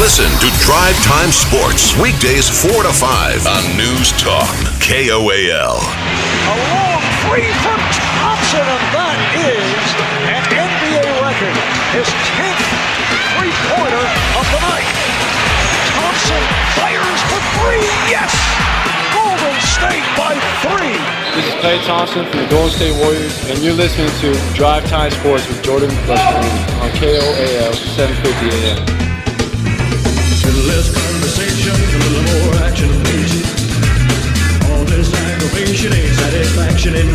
Listen to Drive Time Sports, weekdays 4 to 5 on News Talk, KOAL. A long free from Thompson, and that is an NBA record. His 10th three-pointer of the night. Thompson fires for three. Yes! Golden State by 3. This is Klay Thompson from the Golden State Warriors, and you're listening to Drive Time Sports with Jordan Bushman on KOAL 750 AM. A little less conversation, a little more action, please. All this aggravation ain't satisfaction in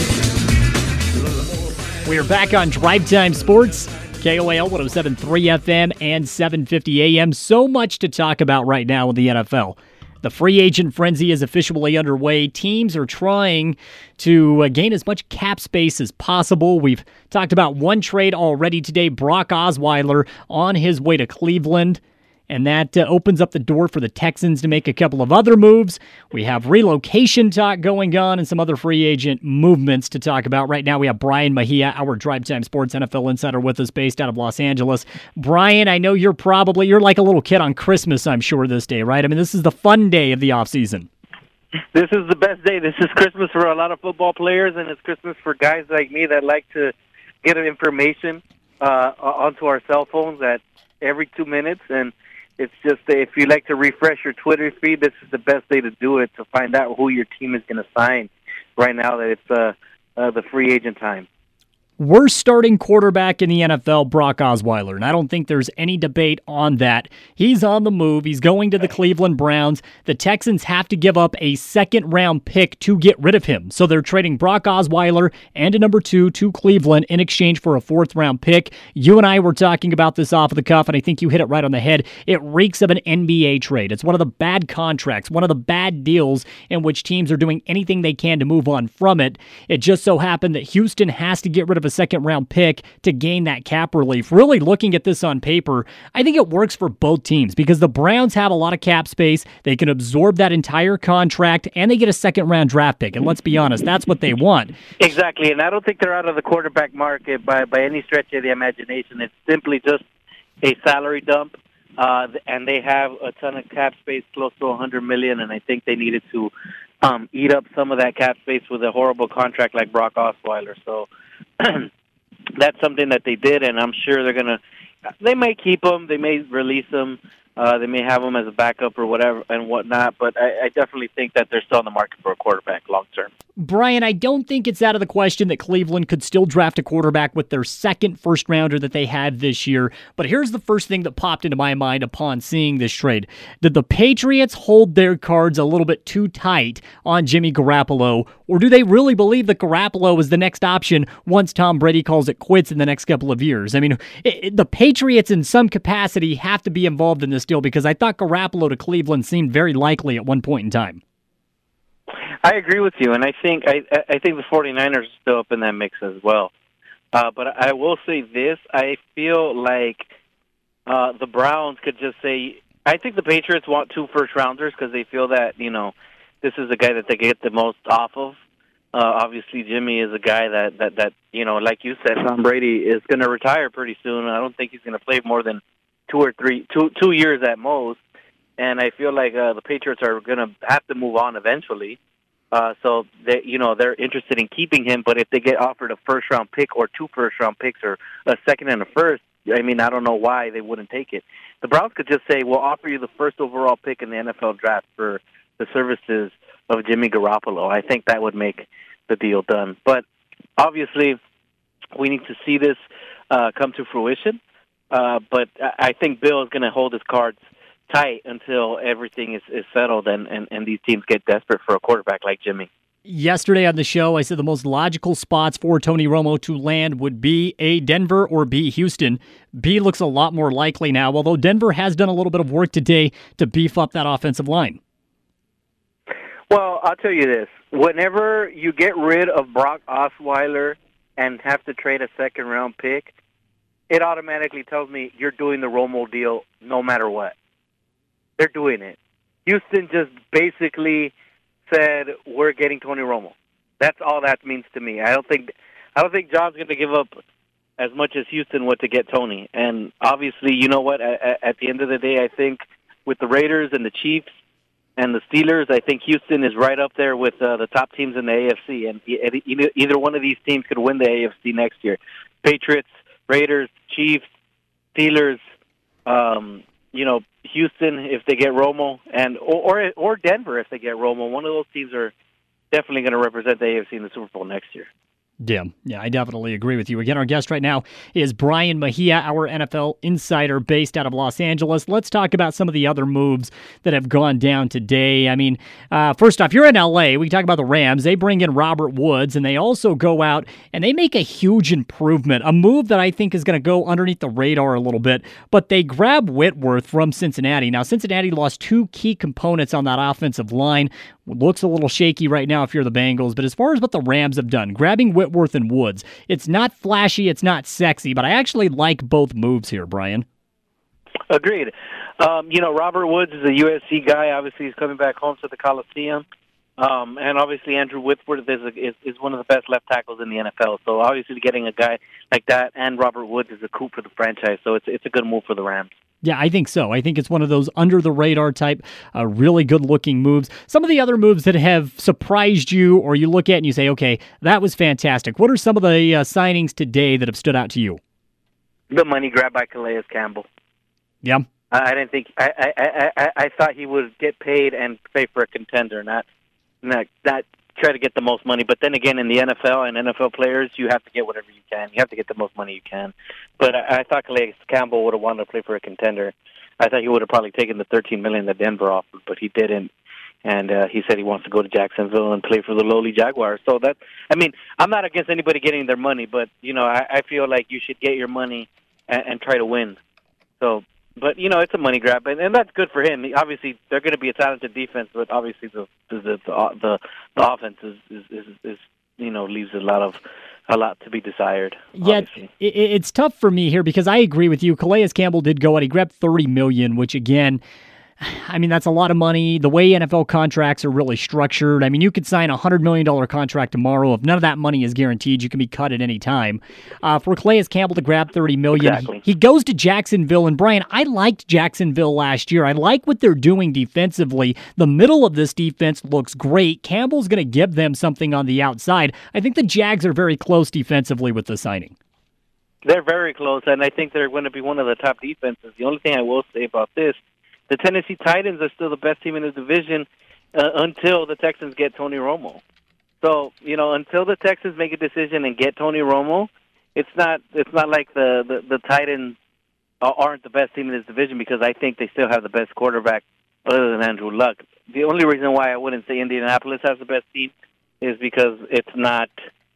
me. We are back on Drive Time Sports, KOAL 107.3 FM and 750 AM. So much to talk about right now in the NFL. The free agent frenzy is officially underway. Teams are trying to gain as much cap space as possible. We've talked about one trade already today, Brock Osweiler on his way to Cleveland. And that opens up the door for the Texans to make a couple of other moves. We have relocation talk going on and some other free agent movements to talk about. Right now we have Brian Mejia, our Drive Time Sports NFL insider with us, based out of Los Angeles. Brian, I know you're like a little kid on Christmas, I'm sure, this day, right? I mean, this is the fun day of the offseason. This is the best day. This is Christmas for a lot of football players, and it's Christmas for guys like me that like to get information onto our cell phones at every 2 minutes. And it's just, if you like to refresh your Twitter feed, this is the best day to do it, to find out who your team is going to sign right now that it's the free agent time. Worst starting quarterback in the NFL, Brock Osweiler, and I don't think there's any debate on that. He's on the move. He's going to the Cleveland Browns. The Texans have to give up a second-round pick to get rid of him, so they're trading Brock Osweiler and a number 2 to Cleveland in exchange for a fourth-round pick. You and I were talking about this off of the cuff, and I think you hit it right on the head. It reeks of an NBA trade. It's one of the bad contracts, one of the bad deals in which teams are doing anything they can to move on from it. It just so happened that Houston has to get rid of a second-round pick to gain that cap relief. Really looking at this on paper, I think it works for both teams because the Browns have a lot of cap space. They can absorb that entire contract, and they get a second-round draft pick. And let's be honest, that's what they want. Exactly, and I don't think they're out of the quarterback market by any stretch of the imagination. It's simply just a salary dump, and they have a ton of cap space, close to $100 million, and I think they needed to eat up some of that cap space with a horrible contract like Brock Osweiler. So that's something that they did, and I'm sure they may keep him, they may release him, they may have him as a backup or whatever and whatnot, but I definitely think that they're still in the market for a quarterback long term. Brian, I don't think it's out of the question that Cleveland could still draft a quarterback with their second first-rounder that they had this year. But here's the first thing that popped into my mind upon seeing this trade. Did the Patriots hold their cards a little bit too tight on Jimmy Garoppolo, or do they really believe that Garoppolo is the next option once Tom Brady calls it quits in the next couple of years? I mean, the Patriots in some capacity have to be involved in this deal because I thought Garoppolo to Cleveland seemed very likely at one point in time. I agree with you, and I think the 49ers are still up in that mix as well. But I will say this. I feel like the Browns could just say, I think the Patriots want 2 first-rounders because they feel that, this is the guy that they get the most off of. Obviously, Jimmy is a guy that like you said, Tom Brady is going to retire pretty soon. I don't think he's going to play more than 2 years at most. And I feel like the Patriots are going to have to move on eventually. So they're interested in keeping him, but if they get offered a first-round pick or 2 first-round picks or a second and a first, I mean, I don't know why they wouldn't take it. The Browns could just say, we'll offer you the first overall pick in the NFL draft for the services of Jimmy Garoppolo. I think that would make the deal done. But obviously, we need to see this come to fruition. But I think Bill is going to hold his cards tight until everything is settled and these teams get desperate for a quarterback like Jimmy. Yesterday on the show, I said the most logical spots for Tony Romo to land would be A, Denver, or B, Houston. B looks a lot more likely now, although Denver has done a little bit of work today to beef up that offensive line. Well, I'll tell you this. Whenever you get rid of Brock Osweiler and have to trade a second-round pick, it automatically tells me you're doing the Romo deal no matter what. They're doing it. Houston just basically said, we're getting Tony Romo. That's all that means to me. I don't think John's going to give up as much as Houston would to get Tony. And obviously, you know what? At the end of the day, I think with the Raiders and the Chiefs and the Steelers, I think Houston is right up there with the top teams in the AFC. And either one of these teams could win the AFC next year. Patriots, Raiders, Chiefs, Steelers, Houston if they get Romo, and or Denver if they get Romo. One of those teams are definitely going to represent the AFC in the Super Bowl next year. Yeah, I definitely agree with you. Again, our guest right now is Brian Mejia, our NFL insider based out of Los Angeles. Let's talk about some of the other moves that have gone down today. I mean, first off, you're in LA. We can talk about the Rams. They bring in Robert Woods, and they also go out and they make a huge improvement, a move that I think is going to go underneath the radar a little bit, but they grab Whitworth from Cincinnati. Now, Cincinnati lost two key components on that offensive line. Looks a little shaky right now if you're the Bengals, but as far as what the Rams have done, grabbing Whitworth and Woods, it's not flashy, it's not sexy, but I actually like both moves here, Brian. Agreed. Robert Woods is a USC guy. Obviously, he's coming back home to the Coliseum. And obviously, Andrew Whitworth is one of the best left tackles in the NFL. So obviously, getting a guy like that and Robert Woods is a coup for the franchise. So it's a good move for the Rams. Yeah, I think so. I think it's one of those under-the-radar type, really good-looking moves. Some of the other moves that have surprised you or you look at and you say, okay, that was fantastic. What are some of the signings today that have stood out to you? The money grab by Calais Campbell. Yeah. I didn't think I thought he would get paid and play for a contender, not try to get the most money. But then again, in the NFL and NFL players, you have to get whatever you can. You have to get the most money you can. But I thought Calais Campbell would have wanted to play for a contender. I thought he would have probably taken the $13 million that Denver offered, but he didn't. And he said he wants to go to Jacksonville and play for the lowly Jaguars. So I'm not against anybody getting their money, but I feel like you should get your money and try to win. So. But it's a money grab, and that's good for him. Obviously, they're going to be a talented defense, but obviously the offense is leaves a lot to be desired. Yeah, it's tough for me here because I agree with you. Calais Campbell did go out; he grabbed $30 million, which again, I mean, that's a lot of money. The way NFL contracts are really structured, I mean, you could sign a $100 million contract tomorrow. If none of that money is guaranteed, you can be cut at any time. For Calais Campbell to grab $30 million, exactly. He goes to Jacksonville. And Brian, I liked Jacksonville last year. I like what they're doing defensively. The middle of this defense looks great. Campbell's going to give them something on the outside. I think the Jags are very close defensively with the signing. They're very close, and I think they're going to be one of the top defenses. The only thing I will say about this, the Tennessee Titans are still the best team in the division until the Texans get Tony Romo. So, until the Texans make a decision and get Tony Romo, it's not like the Titans aren't the best team in this division because I think they still have the best quarterback other than Andrew Luck. The only reason why I wouldn't say Indianapolis has the best team is because it's not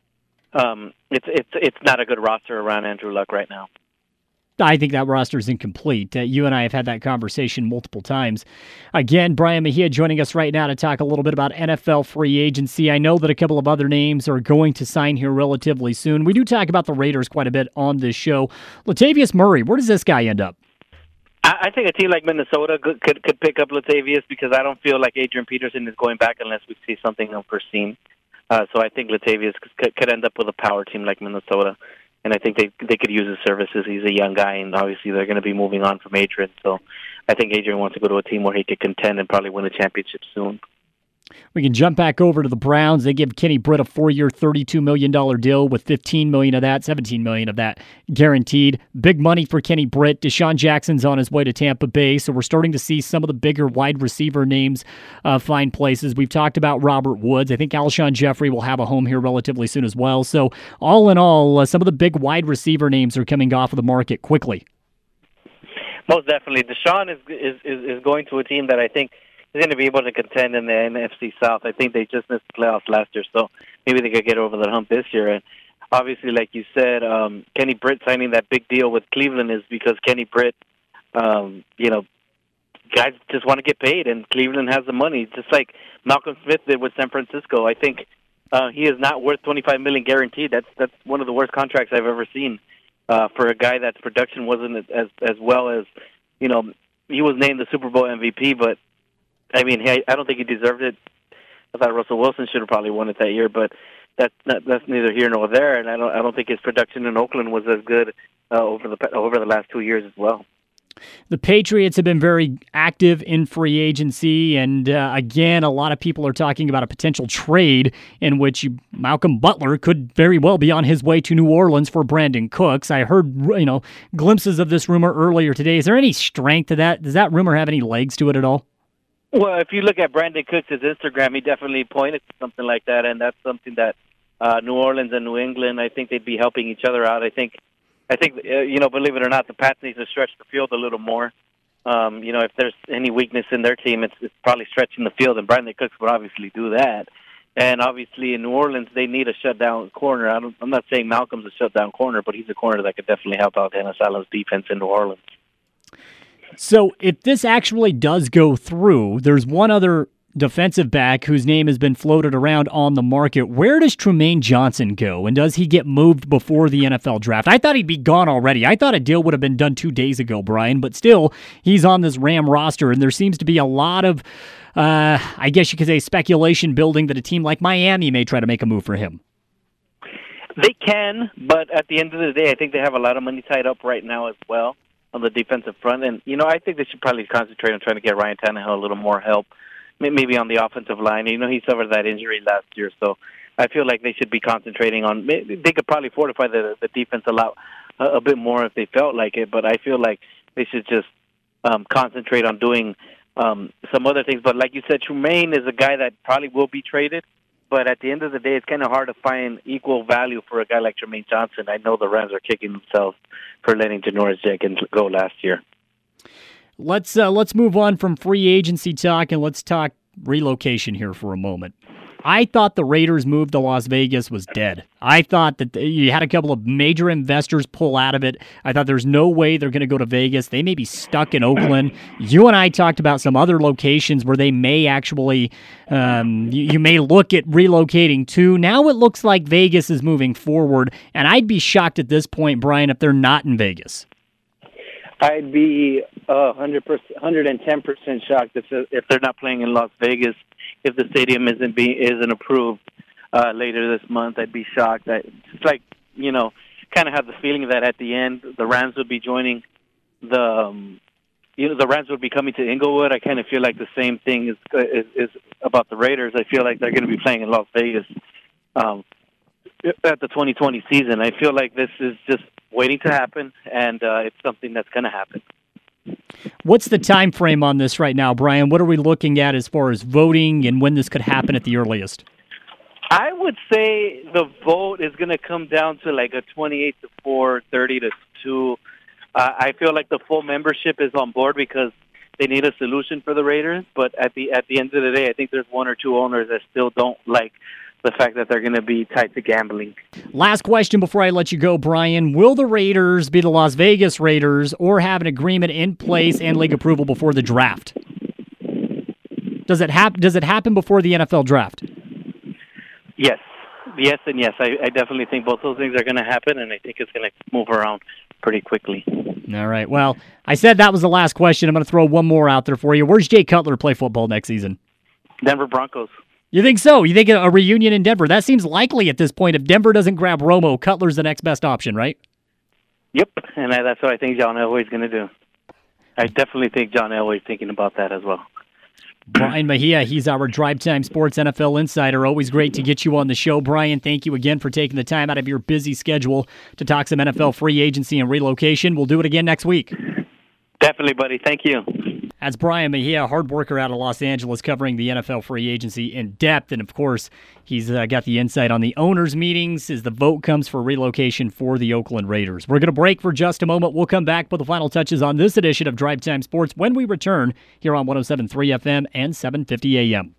it's not a good roster around Andrew Luck right now. I think that roster is incomplete. You and I have had that conversation multiple times. Again, Brian Mejia joining us right now to talk a little bit about NFL free agency. I know that a couple of other names are going to sign here relatively soon. We do talk about the Raiders quite a bit on this show. Latavius Murray, where does this guy end up? I think a team like Minnesota could pick up Latavius because I don't feel like Adrian Peterson is going back unless we see something unforeseen. So I think Latavius could end up with a power team like Minnesota. And I think they could use his services. He's a young guy, and obviously they're going to be moving on from Adrian. So I think Adrian wants to go to a team where he could contend and probably win a championship soon. We can jump back over to the Browns. They give Kenny Britt a 4-year, $32 million deal with $15 million of that, $17 million of that guaranteed. Big money for Kenny Britt. Deshaun Jackson's on his way to Tampa Bay, so we're starting to see some of the bigger wide receiver names find places. We've talked about Robert Woods. I think Alshon Jeffrey will have a home here relatively soon as well. So all in all, some of the big wide receiver names are coming off of the market quickly. Most definitely. Deshaun is going to a team that I think is going to be able to contend in the NFC South. I think they just missed the playoffs last year, so maybe they could get over the hump this year. And obviously, like you said, Kenny Britt signing that big deal with Cleveland is because Kenny Britt, guys just want to get paid, and Cleveland has the money, just like Malcolm Smith did with San Francisco. I think he is not worth $25 million guaranteed. That's one of the worst contracts I've ever seen for a guy that's production wasn't as well as, he was named the Super Bowl MVP, but I mean, I don't think he deserved it. I thought Russell Wilson should have probably won it that year, but that's neither here nor there. And I don't think his production in Oakland was as good over the last 2 years as well. The Patriots have been very active in free agency, and again, a lot of people are talking about a potential trade in which Malcolm Butler could very well be on his way to New Orleans for Brandon Cooks. I heard, glimpses of this rumor earlier today. Is there any strength to that? Does that rumor have any legs to it at all? Well, if you look at Brandon Cooks' Instagram, he definitely pointed to something like that, and that's something that New Orleans and New England, I think they'd be helping each other out. I think, believe it or not, the Pats need to stretch the field a little more. If there's any weakness in their team, it's probably stretching the field, and Brandon Cooks would obviously do that. And obviously in New Orleans, they need a shutdown corner. I'm not saying Malcolm's a shutdown corner, but he's a corner that could definitely help out Dennis Allen's defense in New Orleans. So if this actually does go through, there's one other defensive back whose name has been floated around on the market. Where does Trumaine Johnson go, and does he get moved before the NFL draft? I thought he'd be gone already. I thought a deal would have been done 2 days ago, Brian, but still, he's on this Ram roster, and there seems to be a lot of, I guess you could say, speculation building that a team like Miami may try to make a move for him. They can, but at the end of the day, I think they have a lot of money tied up right now as well on the defensive front, and, I think they should probably concentrate on trying to get Ryan Tannehill a little more help. Maybe on the offensive line. He suffered that injury last year, so I feel like they should be concentrating on. They could probably fortify the defense a bit more if they felt like it, but I feel like they should just concentrate on doing some other things. But like you said, Trumaine is a guy that probably will be traded, but at the end of the day, it's kind of hard to find equal value for a guy like Trumaine Johnson. I know the Rams are kicking themselves for letting Janoris Jenkins go last year. Let's move on from free agency talk and let's talk relocation here for a moment. I thought the Raiders' move to Las Vegas was dead. I thought that you had a couple of major investors pull out of it. I thought there's no way they're going to go to Vegas. They may be stuck in Oakland. You and I talked about some other locations where they may actually, you may look at relocating to. Now it looks like Vegas is moving forward, and I'd be shocked at this point, Brian, if they're not in Vegas. I'd be 110% shocked if they're not playing in Las Vegas. If the stadium isn't approved later this month, I'd be shocked. Just kind of have the feeling that at the end the Rams would be joining the Rams would be coming to Inglewood. I kind of feel like the same thing is about the Raiders. I feel like they're going to be playing in Las Vegas at the 2020 season. I feel like this is just waiting to happen, and it's something that's going to happen. What's the time frame on this right now, Brian? What are we looking at as far as voting and when this could happen at the earliest? I would say the vote is going to come down to like a 28-4, 30-2. I feel like the full membership is on board because they need a solution for the Raiders. But at the end of the day, I think there's one or two owners that still don't like the fact that they're going to be tied to gambling. Last question before I let you go, Brian. Will the Raiders be the Las Vegas Raiders or have an agreement in place and league approval before the draft? Does it happen before the NFL draft? Yes. Yes and yes. I definitely think both those things are going to happen, and I think it's going to move around pretty quickly. All right. Well, I said that was the last question. I'm going to throw one more out there for you. Where's Jay Cutler play football next season? Denver Broncos. You think so? You think a reunion in Denver? That seems likely at this point. If Denver doesn't grab Romo, Cutler's the next best option, right? Yep, and that's what I think John Elway's going to do. I definitely think John Elway's thinking about that as well. Brian Mejia, he's our Drive Time Sports NFL insider. Always great to get you on the show. Brian, thank you again for taking the time out of your busy schedule to talk some NFL free agency and relocation. We'll do it again next week. Definitely, buddy. Thank you. That's Brian Mejia, hard worker out of Los Angeles, covering the NFL free agency in depth. And, of course, he's got the insight on the owners' meetings as the vote comes for relocation for the Oakland Raiders. We're going to break for just a moment. We'll come back with the final touches on this edition of Drive Time Sports when we return here on 107.3 FM and 750 AM.